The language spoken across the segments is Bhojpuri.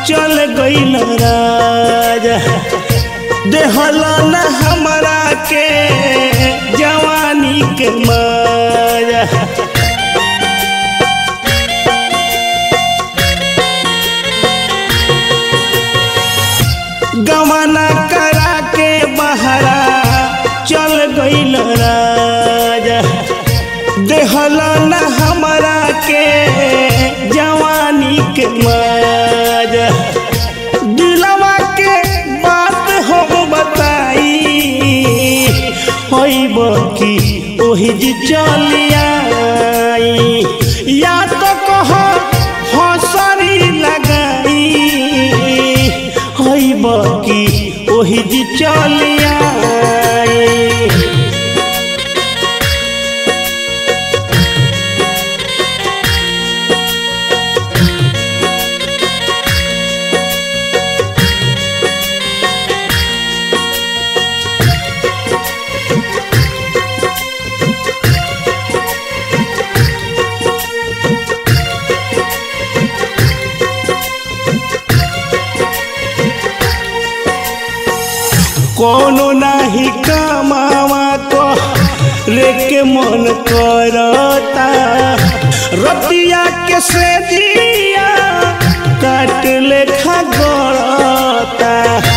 चल गइल राजा देहला न हमरा के जवानी के माया गवाना करा के बहरा चल गइल राजा देहला न हमरा के जवानी के माया दिलवा के बात हो बताई होइब की ओही जी चलिया या तो कह हंसरी लगाई होइब की ओही जी चलिया कोनो नाही कमावा को रेके मन करता रतिया के से दिया काट लेखा गड़ता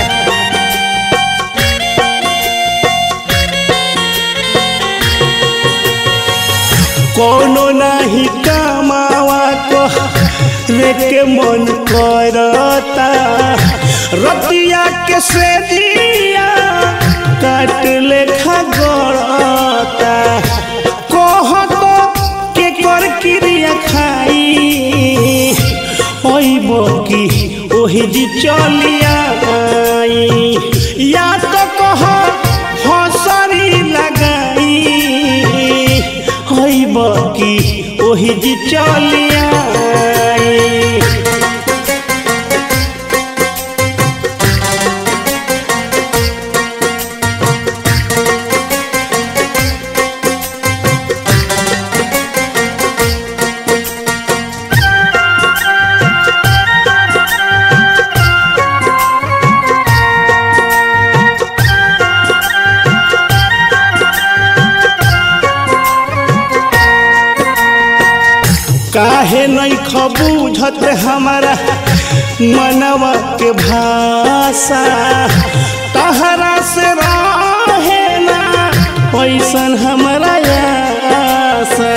कोनो नाही कमावा को रेके मन करता रतिया के से दिया काट लेखा गड़ता कह तो के कर क्रिया खाई होइब की ओही जी चलिया या तो कह हंसरी लगाई होइब की ओही जी चलिया काहे नहीं खबूझत हमारा मनवा के भाषा तहरा से रहे ना पैसन हमारा आशा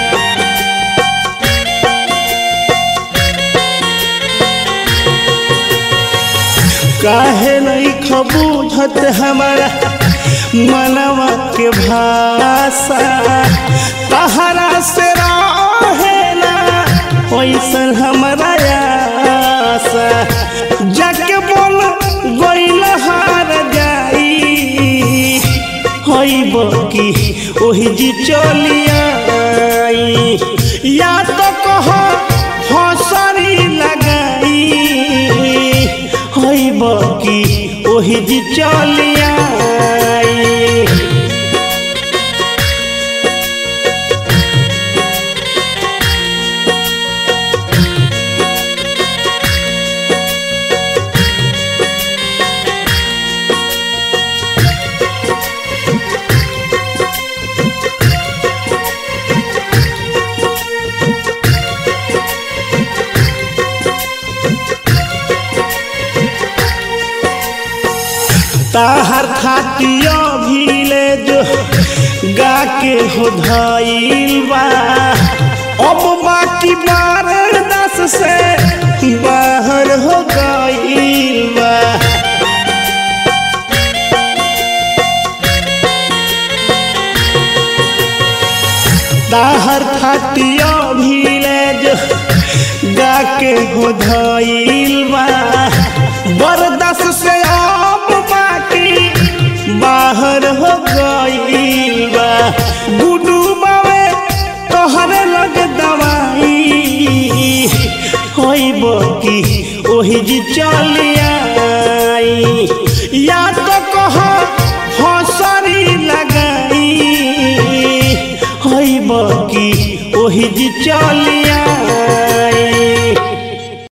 काहे नहीं खबूझत हमारा मनवा के भाषा तहरा से पैसन हमारा आशा जाके बोल गइल हार जाई होइब की ओही जी चलिया या तो कह हंसरी लगाई होइब की ओही जी चलिया ताहर खातिया भीले जो गा के हो धइल बा अब बाकी 12-10 से बाहर हो गइल बा ताहर खातिया भीले जो गा के हो धइल बा बरदस से बाहर हो गइल बा गुडू बावे तोहरे लग दवाई होइब की ओही जी चलिया या तो कह हंसरी लगाई होइब की ओही जी चलिया।